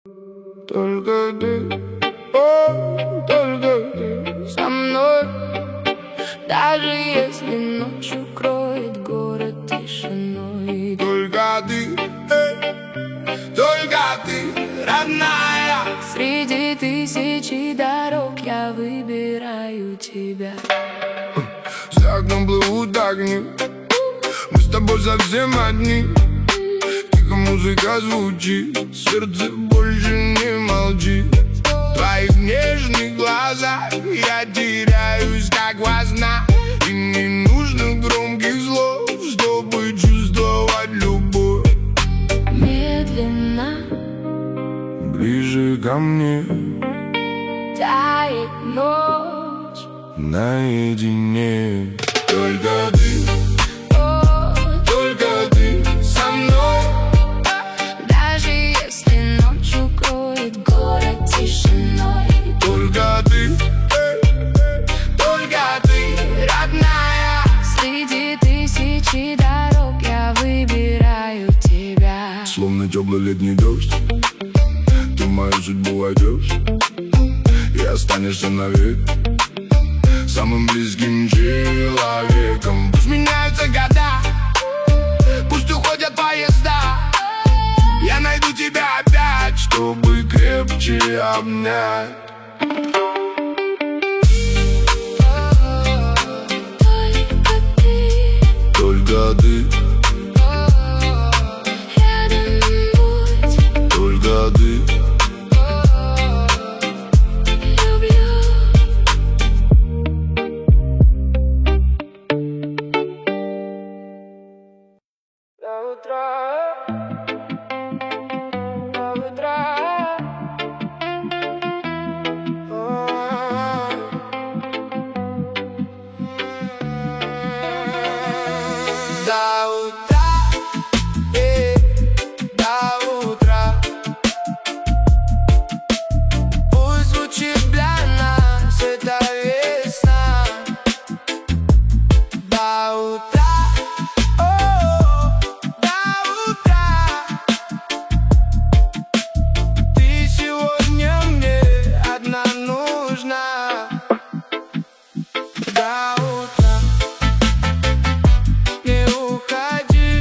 Только ты, о, только ты со мной. Даже если ночь укроет город тишиной. Только ты, родная. Среди тысячи дорог я выбираю тебя. За окном плывут огни, мы с тобой совсем одни. Тихо музыка звучит, сердце больше не молчит. В твоих нежных глазах я теряюсь, как во снах. И не нужно громких слов, чтобы чувствовать любовь. Медленно ближе ко мне тает ночь. Наедине. Только ты со мной. Даже если ночь укроет город тишиной. Только ты, родная. Среди тысячи дорог я выбираю тебя. словно теплый летний дождь, ты в мою судьбу войдешь и останешься навек самым близким человеком. Пусть меняются года, пусть уходят поезда, Я найду тебя опять, чтобы крепче обнять. только ты. Рядом будь. Только ты. Люблю. До утра, до утра. До утра, до утра. Пусть звучит для нас эта весна. До утра, до утра. Ты сегодня мне одна нужна. До утра. Не уходи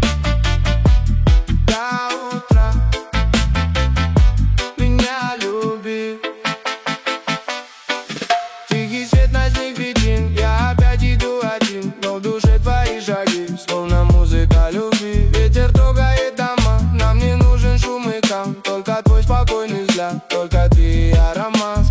до утра. Меня люби. Тихий свет ночных виден. Я опять иду один, но в душе твои шаги, словно музыка любви. Ветер трогает дома, нам не нужен шум и гам. Только твой спокойный взгляд, только ты и аромат.